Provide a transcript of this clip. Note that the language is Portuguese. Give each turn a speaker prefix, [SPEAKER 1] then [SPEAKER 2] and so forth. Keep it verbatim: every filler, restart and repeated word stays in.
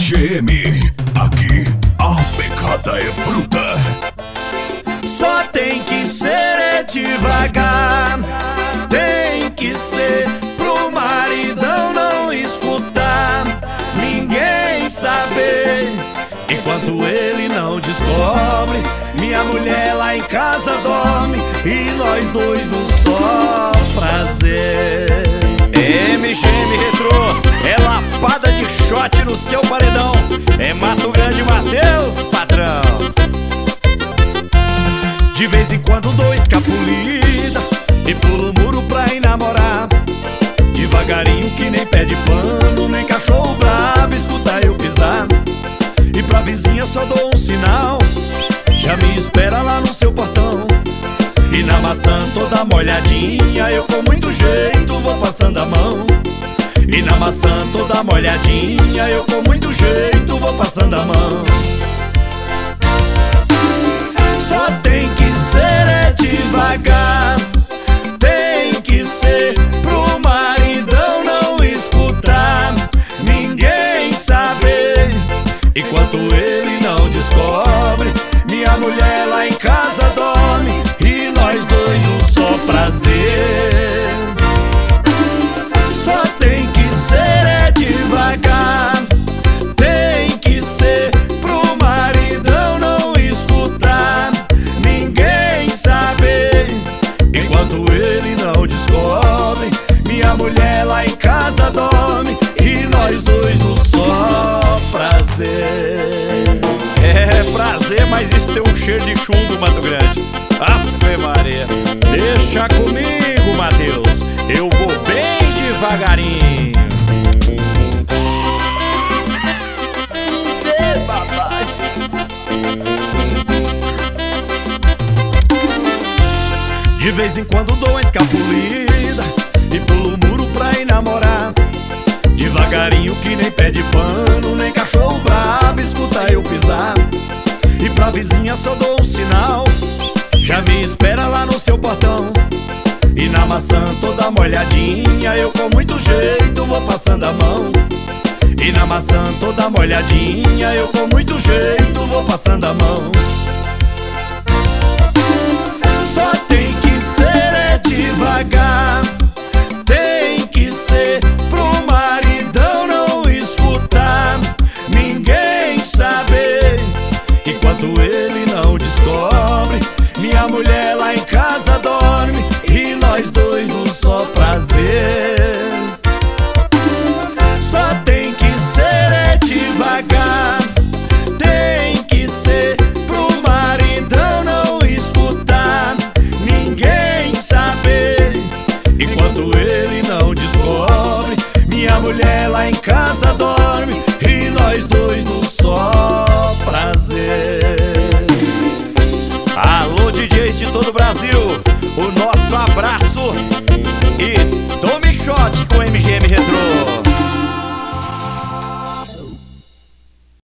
[SPEAKER 1] G M, aqui a pegada é bruta.
[SPEAKER 2] Só tem que ser devagar, tem que ser pro maridão não escutar, ninguém saber. Enquanto ele não descobre, minha mulher lá em casa dorme e nós dois no só prazer.
[SPEAKER 3] M G M Retrô é lapada de shot no seu paredão. É Mato Grande Matheus, patrão.
[SPEAKER 2] De vez em quando dou escapulida e pulo o muro pra ir namorar. Devagarinho que nem pé de pano, nem cachorro brabo escuta eu pisar. E pra vizinha só dou um sinal, já me espera lá no seu portão. E na maçã toda molhadinha, eu com muito jeito vou passando a mão. E na maçã toda molhadinha, eu com muito jeito vou passando a mão. Só tem que ser devagar, tem que ser pro maridão não escutar, ninguém saber. Enquanto ele não descobre, minha mulher lá em casa dorme e nós dois no só prazer. Só tem que ser devagar, tem que ser pro maridão não escutar, ninguém saber. Enquanto ele não descobre, minha mulher lá em casa dorme e nós dois no só prazer.
[SPEAKER 3] É prazer, mas isso tem um cheiro de chumbo, Mato Grande. Ave Maria. Deixa comigo, Matheus, eu vou bem devagarinho.
[SPEAKER 2] De vez em quando dou uma escapulida e pulo o muro pra ir namorar. Devagarinho que nem pé de pano, nem cachorro brabo escuta eu pisar. E pra vizinha só dou um sinal, já me espera lá no seu portão. E na maçã toda molhadinha, eu com muito jeito vou passando a mão. E na maçã toda molhadinha, eu com muito jeito vou passando a mão. Só tem que ser devagar, tem que ser pro maridão não escutar, ninguém saber. Enquanto ele não descobre, minha mulher lá em casa dorme e nós dois no só prazer. Só tem que ser devagar, tem que ser pro maridão não escutar, ninguém saber. Enquanto ele não descobre, minha mulher lá em casa dorme